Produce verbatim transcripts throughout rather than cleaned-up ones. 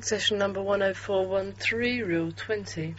Session number one oh four one three, rule twenty.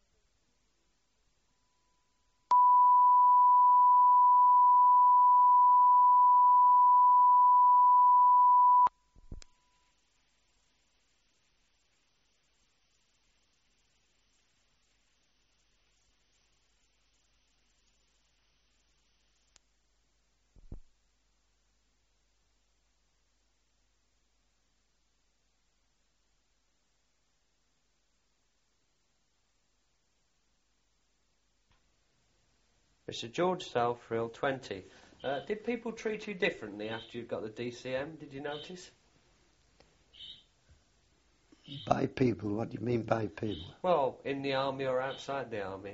Mister George Self, rule twenty. Uh, did people treat you differently after you got the D C M? Did you notice? By people? What do you mean by people? Well, in the army or outside the army?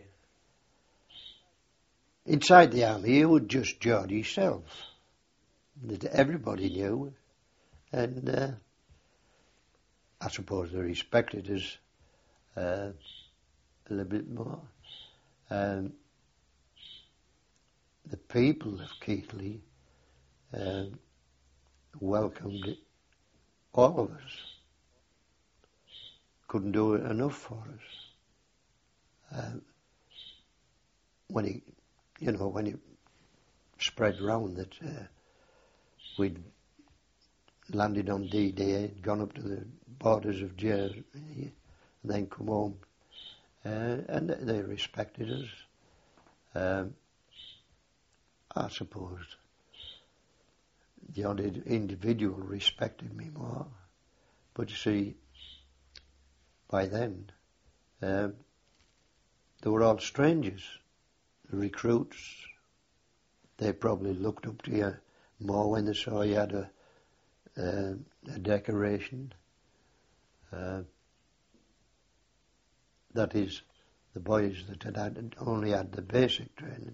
Inside the army, you would just George yourself. That everybody knew. And uh, I suppose they respected us uh, a little bit more. Um, the people of Keighley uh, welcomed all of us. Couldn't do it enough for us. Uh, when he, you know, when it spread round that uh, we'd landed on D-Day, gone up to the borders of Jersey, and then come home, uh, and they respected us. Um, I suppose the odd individual respected me more, but you see, by then, uh, they were all strangers. The recruits, they probably looked up to you more when they saw you had a, uh, a decoration. Uh, that is, the boys that had, had only had the basic training.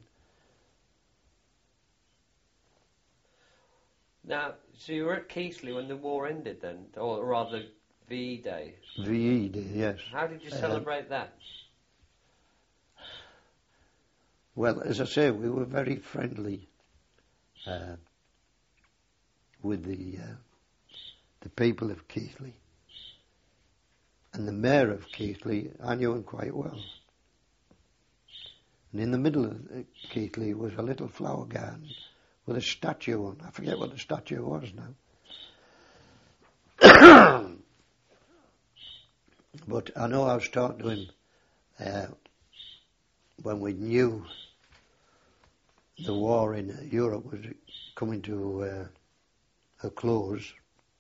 Now, so you were at Keighley when the war ended then, or rather V E Day? V E Day, yes. How did you celebrate uh, that? Well, as I say, we were very friendly uh, with the uh, the people of Keighley. And the mayor of Keighley, I knew him quite well. And in the middle of Keighley was a little flower garden with a statue on. I forget what the statue was now. But I know I was talking to him uh, when we knew the war in Europe was coming to uh, a close.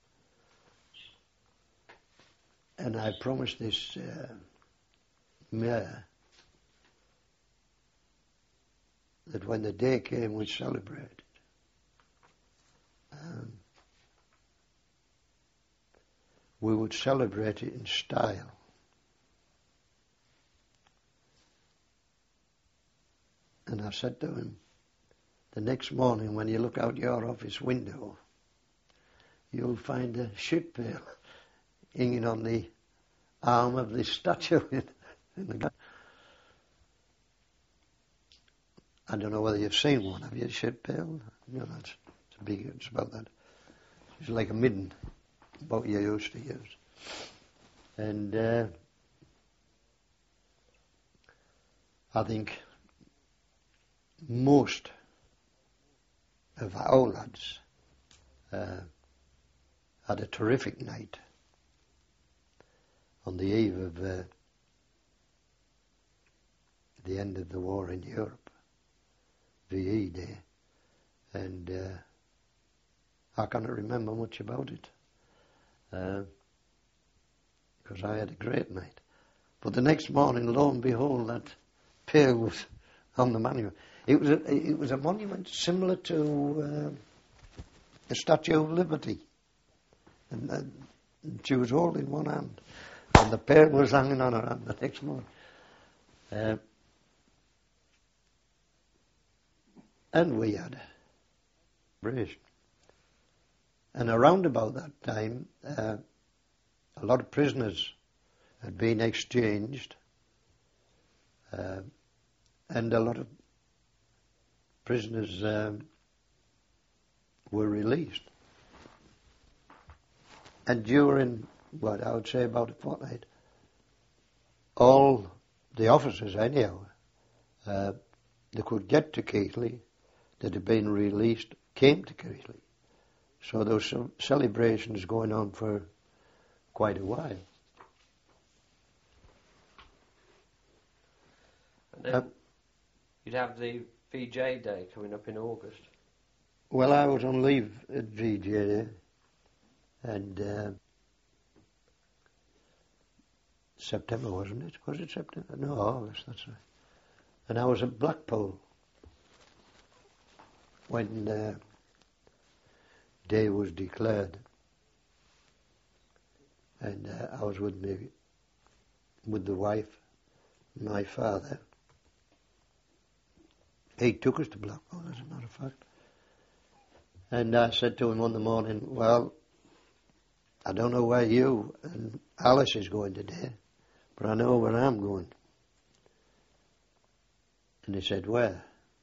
And I promised this uh, mayor that when the day came we'd celebrate it. Um, we would celebrate it in style. And I said to him, the next morning when you look out your office window, you'll find a shit pail hanging on the arm of this statue in, in the garden. I don't know whether you've seen one. Have you a shit pail? You know, it's, it's big. It's about that. It's like a midden, about you used to use. And uh, I think most of our lads uh, had a terrific night on the eve of uh, the end of the war in Europe, V E Day, and uh, I cannot remember much about it because uh, I had a great night. But the next morning, lo and behold, that pail was on the monument. It was a, it was a monument similar to uh, the Statue of Liberty, and, uh, and she was holding one hand, and the pail was hanging on her hand the next morning. Uh, and we had British. And around about that time, uh, a lot of prisoners had been exchanged, uh, and a lot of prisoners um, were released. And during what I would say about a fortnight, all the officers anyhow, uh, they could get to Keighley, that had been released, came to Keighley. So there were some celebrations going on for quite a while. And then um, you'd have the V J Day coming up in August. Well, I was on leave at V J Day, and uh, September, wasn't it? Was it September? No, August, that's right. And I was at Blackpool when uh, day was declared, and uh, I was with me, with the wife, my father. He took us to Blackpool, as a matter of fact. And I said to him on the morning, well, I don't know where you and Alice is going today, but I know where I'm going. And he said, where?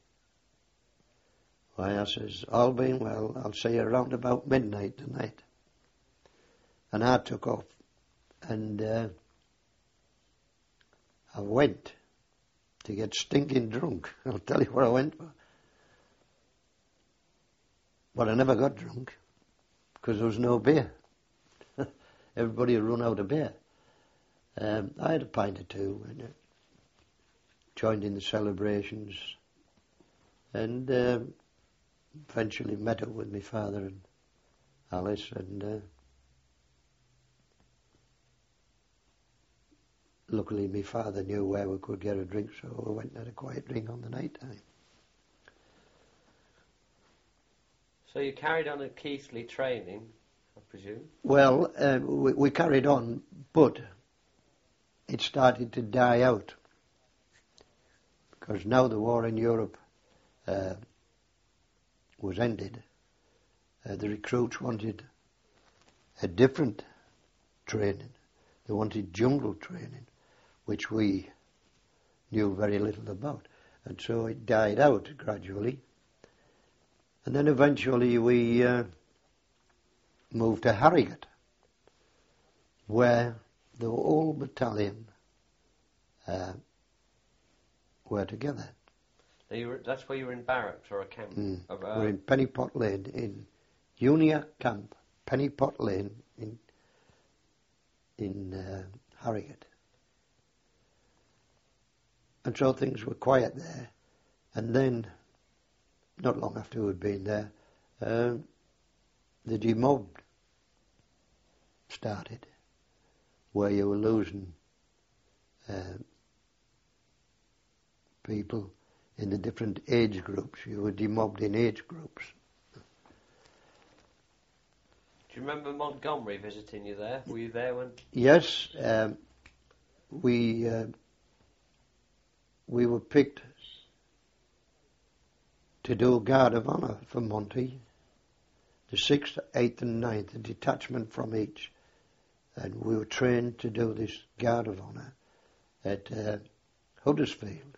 Why, I says, all being well, I'll see you around about midnight tonight. And I took off, and uh, I went to get stinking drunk. I'll tell you what I went for. But I never got drunk, because there was no beer. Everybody had run out of beer. Um, I had a pint or two, and uh, joined in the celebrations, and uh, eventually met up with my father and Alice, and uh, luckily my father knew where we could get a drink, so we went and had a quiet drink on the night time. So you carried on at Keighley training, I presume? Well, uh, we, we carried on, but it started to die out, because now the war in Europe uh, was ended. Uh, the recruits wanted a different training. They wanted jungle training, which we knew very little about. And so it died out gradually. And then eventually we uh, moved to Harrogate, where the whole battalion uh, were together. Now you were, that's where you were in barracks or a camp? Mm. Of, uh, we're in Pennypot Lane, in Unia Camp, Pennypot Lane in in uh, Harrogate. And so things were quiet there. And then, not long after we'd been there, uh, the demob started, where you were losing uh, people in the different age groups. You were demobbed in age groups. Do you remember Montgomery visiting you there? Were you there when? Yes, um, we uh, we were picked to do a guard of honour for Monty, the sixth, eighth and ninth, a detachment from each. And we were trained to do this guard of honour at uh, Huddersfield.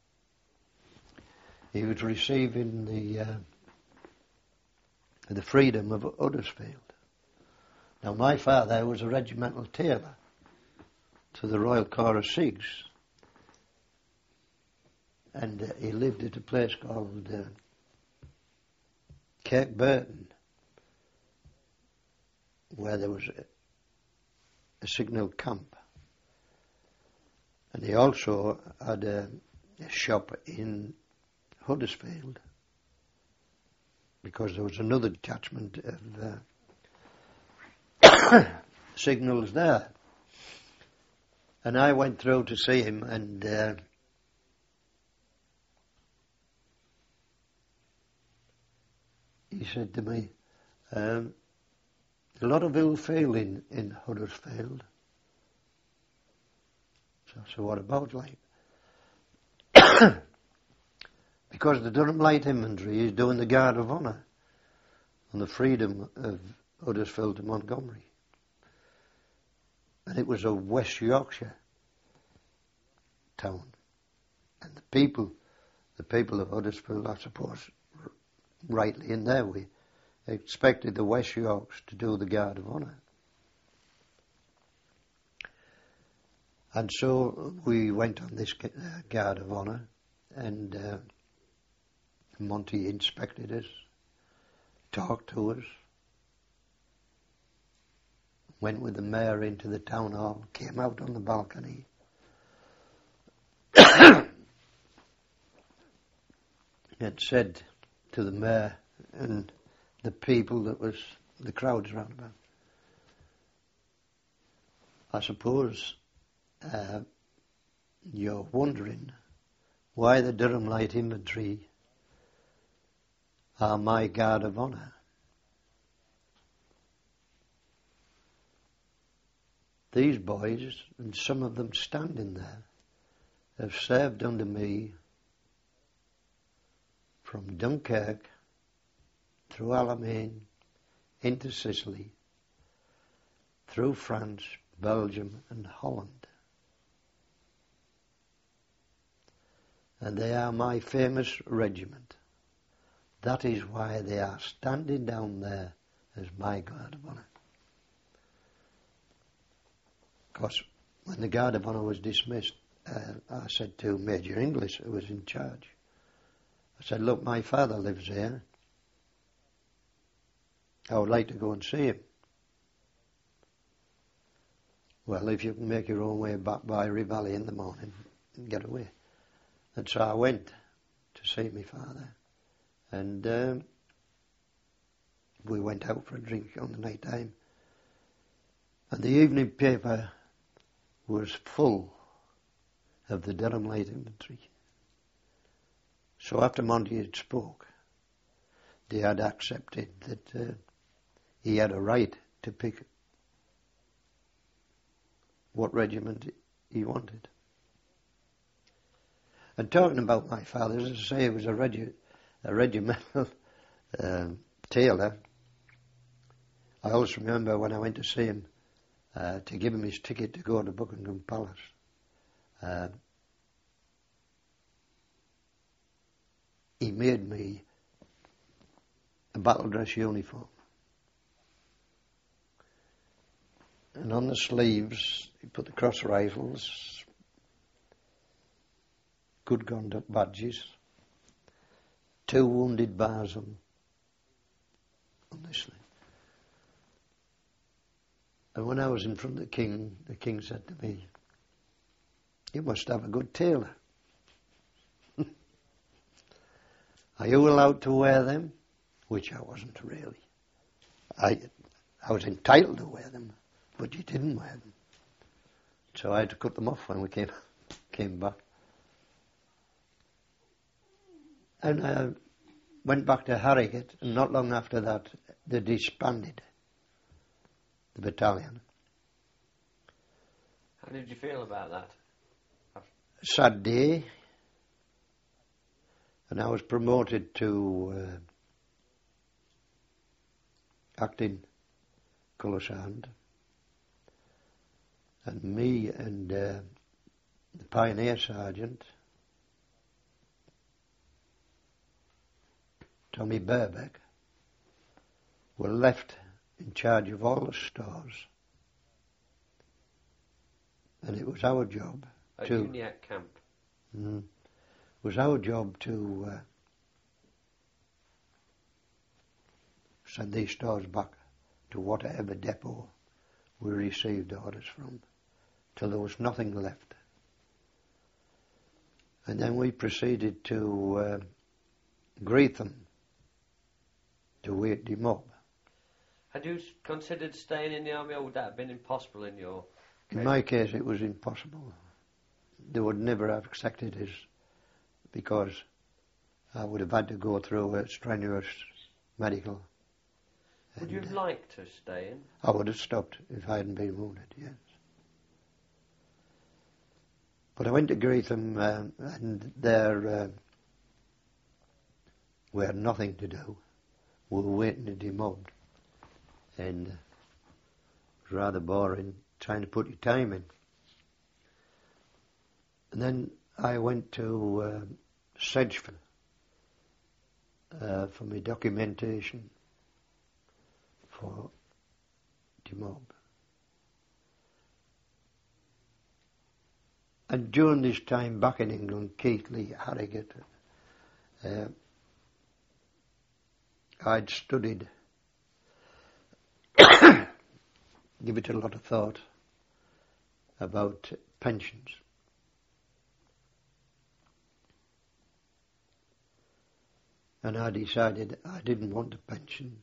He was receiving the uh, the freedom of Huddersfield. Now my father was a regimental tailor to the Royal Corps of Sikhs, and uh, he lived at a place called uh, Cape Burton, where there was a, a signal camp. And he also had a, a shop in Huddersfield, because there was another detachment of uh, signals there. And I went through to see him, and uh, he said to me, um, a lot of ill feeling in Huddersfield. So, so what about, like? Because the Durham Light Infantry is doing the Guard of Honour on the freedom of Huddersfield to Montgomery. And it was a West Yorkshire town. And the people, the people of Huddersfield, I suppose, r- rightly in their way, expected the West Yorks to do the Guard of Honour. And so we went on this uh, guard of honour, and uh, Monty inspected us, talked to us, went with the mayor into the town hall, came out on the balcony, and said to the mayor and the people that was, the crowds round about, I suppose uh, you're wondering why the Durham Light Infantry are my guard of honour. These boys, and some of them standing there, have served under me from Dunkirk through Alamein into Sicily, through France, Belgium and Holland. And they are my famous regiment. That is why they are standing down there as my guard of honour. Of course, when the guard of honour was dismissed, uh, I said to Major Inglis, who was in charge, I said, look, my father lives here. I would like to go and see him. Well, if you can make your own way back by Rivali in the morning, get away. And so I went to see my father. And um, we went out for a drink on the night time. And the evening paper was full of the Durham Light Infantry. So after Monty had spoke, they had accepted that uh, he had a right to pick what regiment he wanted. And talking about my father, as I say, he was a, regi- a regimental uh, tailor. I also remember when I went to see him uh, to give him his ticket to go to Buckingham Palace. Uh, he made me a battle dress uniform. And on the sleeves, he put the cross rifles, good conduct badges, two wounded bars on, on this thing. And when I was in front of the king, the king said to me, you must have a good tailor. Are you allowed to wear them? Which I wasn't really. I, I was entitled to wear them, but you didn't wear them. So I had to cut them off when we came came back. And I went back to Harrogate, and not long after that, they disbanded the battalion. How did you feel about that? Sad day. And I was promoted to uh, acting colour sergeant. And me and uh, the pioneer sergeant, Tommy Burbeck, were left in charge of all the stores. And it was our job At to... Uniac camp. Mm, it was our job to uh, send these stores back to whatever depot we received orders from, till there was nothing left. And then we proceeded to uh, Greetham to wait the mob. Had you considered staying in the army, or would that have been impossible in your case? In my case, it was impossible. They would never have accepted us, because I would have had to go through a strenuous medical. Would you have liked to stay in? I would have stopped if I hadn't been wounded, yes. But I went to Greetham, uh, and there uh, we had nothing to do. We were waiting to be mobbed. And uh, it was rather boring trying to put your time in. And then I went to uh, Sedgeford uh, for my documentation for the mob. and during this time back in England, Keighley, Harrogate, uh, I'd studied, give it a lot of thought about pensions. And I decided I didn't want a pension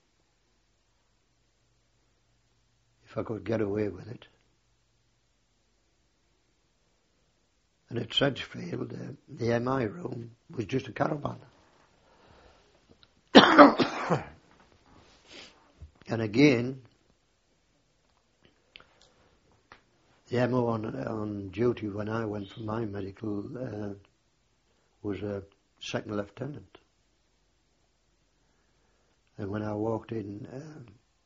if I could get away with it. And at Sedgefield, uh, the M I room was just a caravan. And again, the M O on, on duty when I went for my medical uh, was a second lieutenant. And when I walked in, um,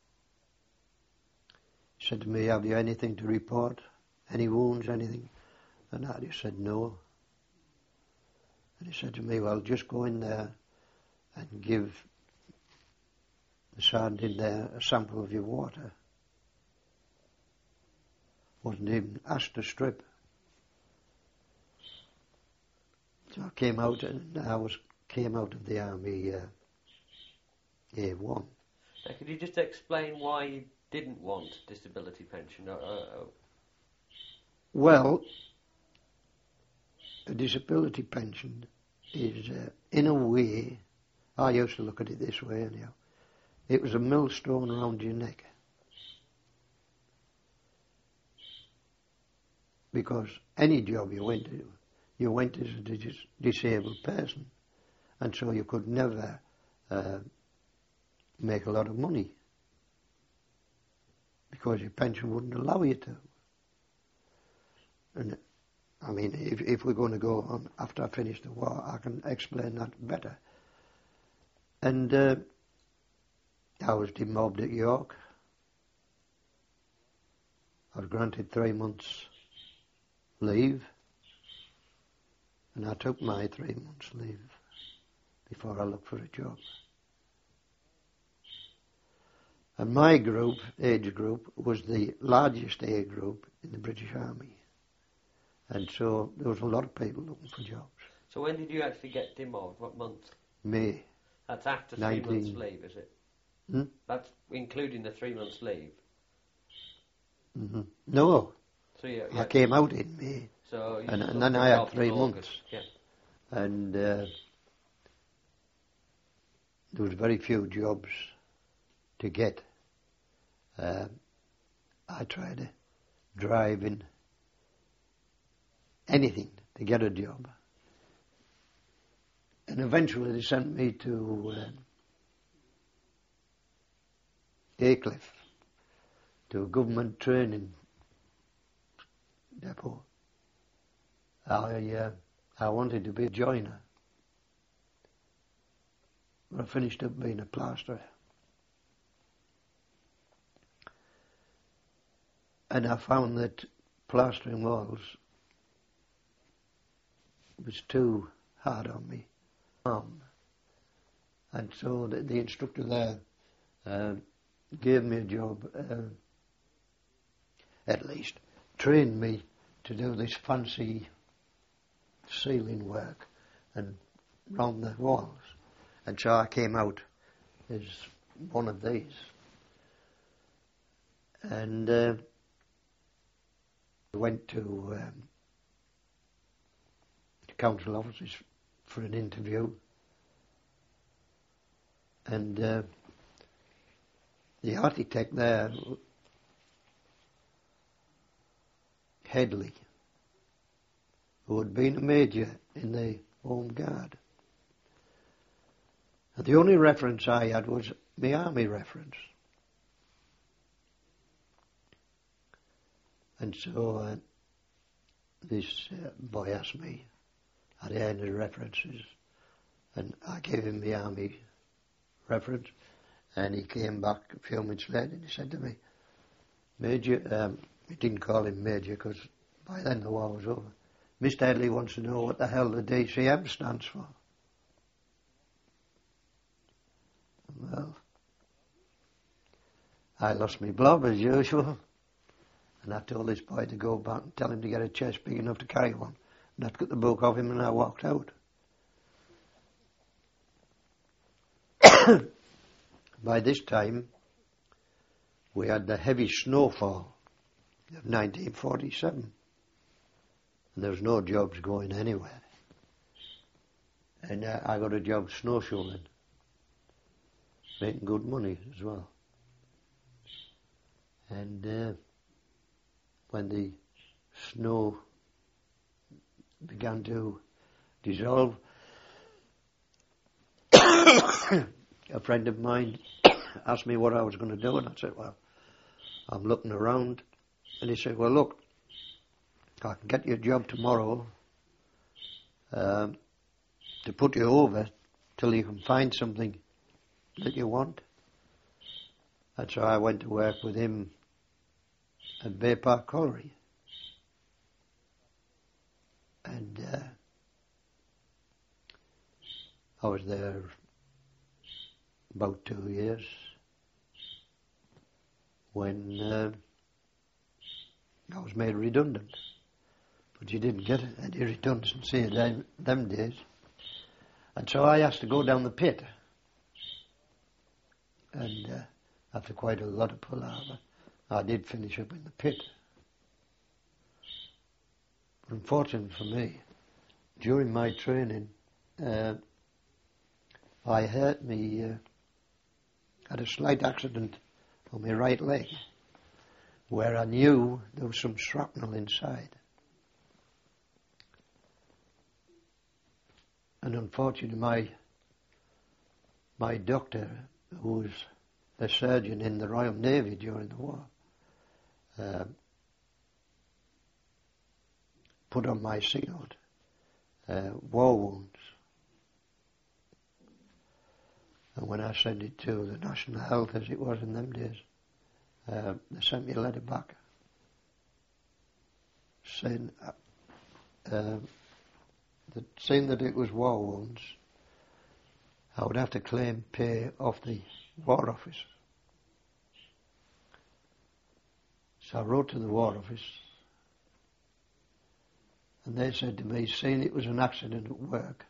he said to me, "Have you anything to report? Any wounds, anything?" And I just said, "No." And he said to me, "Well, just go in there and give the sergeant in there a sample of your water." Wasn't even asked to strip. So I came out, and I was came out of the army uh, A one. Now, could you just explain why you didn't want disability pension? Uh, uh, Well, a disability pension is, uh, in a way, I used to look at it this way anyhow, it was a millstone around your neck. Because any job you went to, you went as a dis- disabled person, and so you could never uh, make a lot of money because your pension wouldn't allow you to. And I mean, if, if we're going to go on after I finish the war, I can explain that better. And uh, I was demobbed at York. I was granted three months leave, and I took my three months leave before I looked for a job. And my group, age group, was the largest age group in the British Army. And so there was a lot of people looking for jobs. so when did you actually get demobbed? What month? May. That's after three nineteen months leave, is it? Hmm? That's including the three months leave. Mm-hmm. No, So you, you I had- came out in May, so you and, looked and then for I had jobs three in months. August. Yeah. And uh, there was very few jobs to get. Uh, I tried driving, anything to get a job. And eventually they sent me to uh, Aycliffe, to a government training depot. I, uh, I wanted to be a joiner, but I finished up being a plasterer. And I found that plastering walls was too hard on me. Um, and so the, the instructor there uh, gave me a job, uh, at least trained me to do this fancy ceiling work and round the walls. And so I came out as one of these. And uh, went to um, the council offices for an interview, and uh, the architect there, Headley, who had been a major in the Home Guard, and the only reference I had was my army reference. And so uh, this uh, boy asked me, had I any references? And I gave him the army reference, and he came back a few minutes later and he said to me, "Major," um, he didn't call him Major because by then the war was over, "Mister Headley wants to know what the hell the D C M stands for." Well, I lost my blob as usual. And I told this boy to go back and tell him to get a chest big enough to carry one. And I took the book off him and I walked out. By this time, we had the heavy snowfall of nineteen forty-seven. And there was no jobs going anywhere. And uh, I got a job snowshoeing, making good money as well. And uh, when the snow began to dissolve, a friend of mine asked me what I was going to do, and I said, well, I'm looking around. And he said, well, look, I can get you a job tomorrow um, to put you over till you can find something that you want. And so I went to work with him at Bay Park Colliery. And uh, I was there about two years when uh, I was made redundant. But you didn't get any redundancy in them, them days. And so I asked to go down the pit. And uh, after quite a lot of palaver, I did finish up in the pit. But unfortunately for me, during my training, uh, I hurt me, uh, had a slight accident on my right leg, where I knew there was some shrapnel inside. And unfortunately, my my doctor, who was a surgeon in the Royal Navy during the war, uh, put on my sick note, uh, war wounds. And when I sent it to the National Health, as it was in them days, uh, they sent me a letter back saying, uh, uh, that saying that it was war wounds, I would have to claim pay off the War Office. So I wrote to the War Office, and they said to me, seeing it was an accident at work,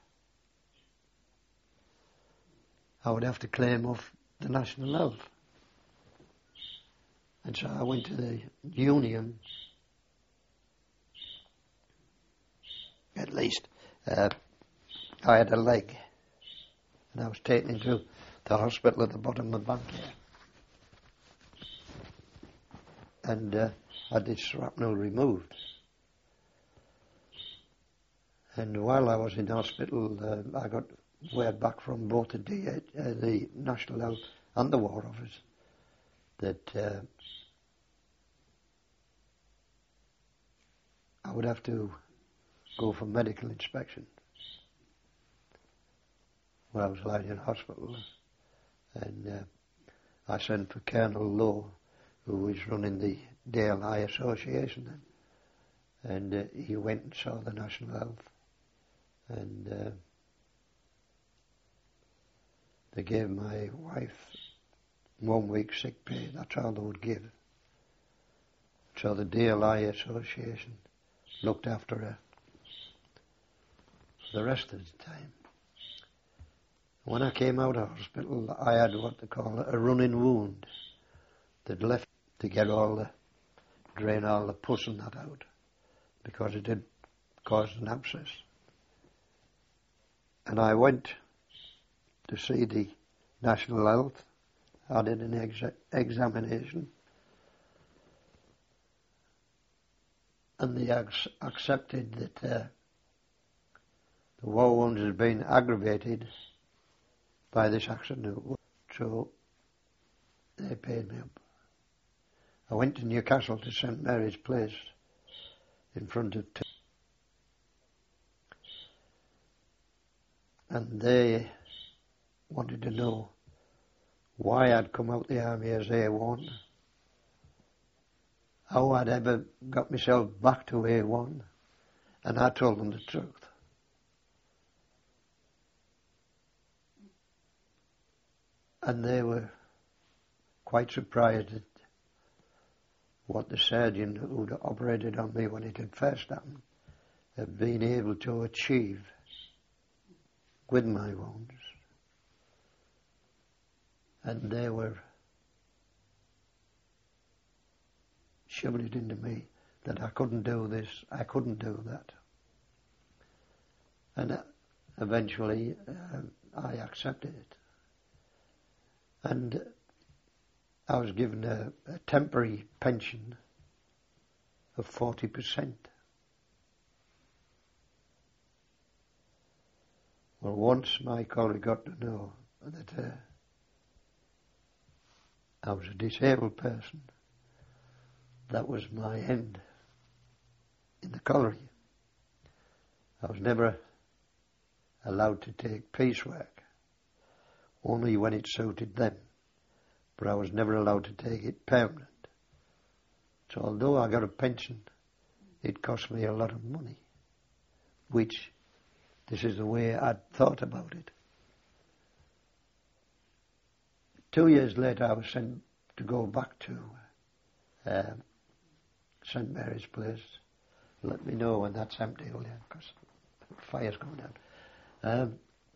I would have to claim off the National Health. And so I went to the union, at least. Uh, I had a leg, and I was taken into the hospital at the bottom of the bank here. And uh, had this shrapnel removed. And while I was in hospital, uh, I got word back from both the, D H, uh, the National Health and the War Office that uh, I would have to go for medical inspection. Well, I was lying in hospital, and uh, I sent for Colonel Lowe, who was running the D L I Association then, and uh, he went and saw the National Health, and uh, they gave my wife one week sick pay. That's all they would give. So the D L I Association looked after her for the rest of the time. When I came out of hospital, I had what they call a running wound that left to get all the, drain all the pus and that out, because it did cause an abscess. And I went to see the National Health. I did an exa- examination, and they ac- accepted that uh, the war wounds had been aggravated by this accident, so they paid me up. I went to Newcastle to Saint Mary's Place in front of t- and they wanted to know why I'd come out the army as A one, how I'd ever got myself back to A one, and I told them the truth. And they were quite surprised that what the surgeon who'd operated on me when it had first happened had been able to achieve with my wounds. And they were shoving it into me that I couldn't do this, I couldn't do that. And uh, eventually uh, I accepted it. And I was given a, a temporary pension of forty percent. Well, once my colleague got to know that uh, I was a disabled person, that was my end in the colliery. I was never allowed to take piecework, only when it suited them, but I was never allowed to take it permanent. So although I got a pension, it cost me a lot of money, which this is the way I'd thought about it. Two years later I was sent to go back to uh, Saint Mary's Place. Let me know when that's empty, will you? Because the fire's going down. Um,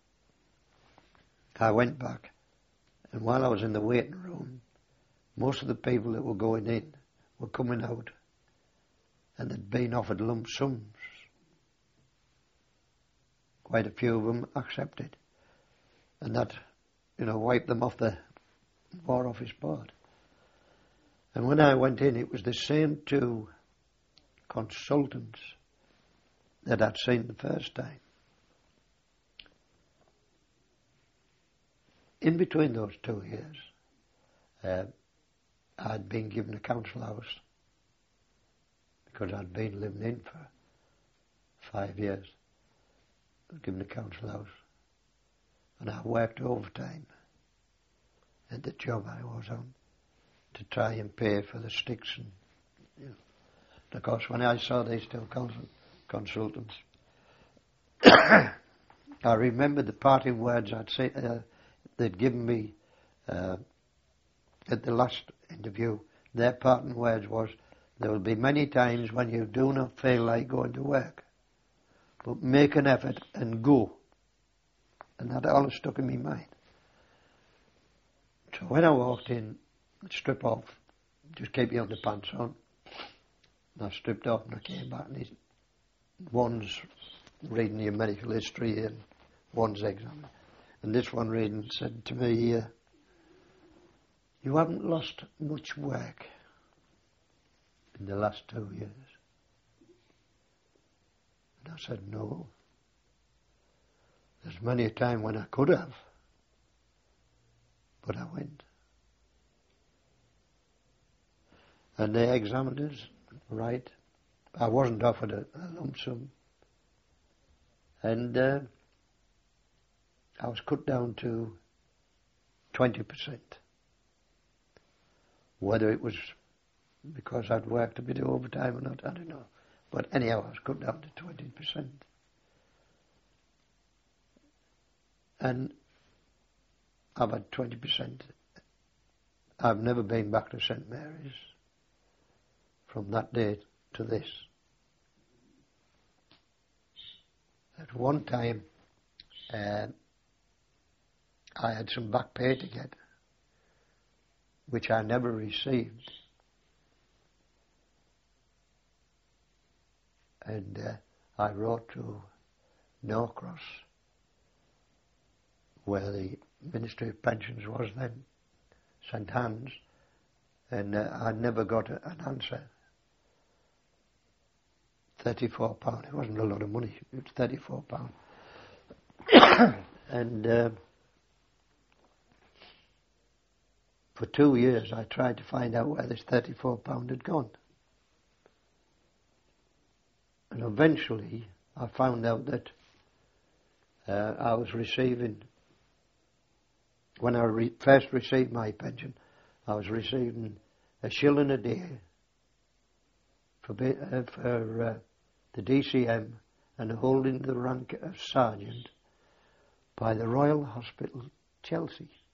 I went back, and while I was in the waiting room, most of the people that were going in were coming out, and they'd been offered lump sums. Quite a few of them accepted, and that, you know, wiped them off the War Office board. And when I went in, it was the same two consultants that I'd seen the first time. In between those two years, uh, I'd been given a council house because I'd been living in for five years. I was given a council house, and I worked overtime at the job I was on to try and pay for the sticks. And, you know. And of course, when I saw these two consul- consultants, I remember the parting words I'd say, uh, they'd given me uh, at the last interview. Their parting words was, there will be many times when you do not feel like going to work, but make an effort and go. And that always stuck in my mind. So when I walked in, I'd strip off, just keep your underpants on. And I stripped off and I came back, and he's, one's reading your medical history and one's examining. And this one reading said to me, uh, you haven't lost much work in the last two years. And I said, no. There's many a time when I could have, but I went. And they examined us, right. I wasn't offered a, a lump sum. And uh, I was cut down to twenty percent. Whether it was because I'd worked a bit of overtime or not, I don't know. But anyhow, I was cut down to twenty percent. And I've had twenty percent. I've never been back to Saint Mary's from that day to this. At one time, uh, I had some back pay to get, which I never received. And uh, I wrote to Norcross, where the Ministry of Pensions was then, Saint Anne's, and uh, I never got a, an answer. thirty-four pounds, it wasn't a lot of money, it was thirty-four pounds. And uh, for two years I tried to find out where this thirty-four pounds had gone. And eventually I found out that uh, I was receiving, when I re- first received my pension, I was receiving a shilling a day for, be- uh, for uh, the D C M and holding the rank of sergeant by the Royal Hospital, Chelsea.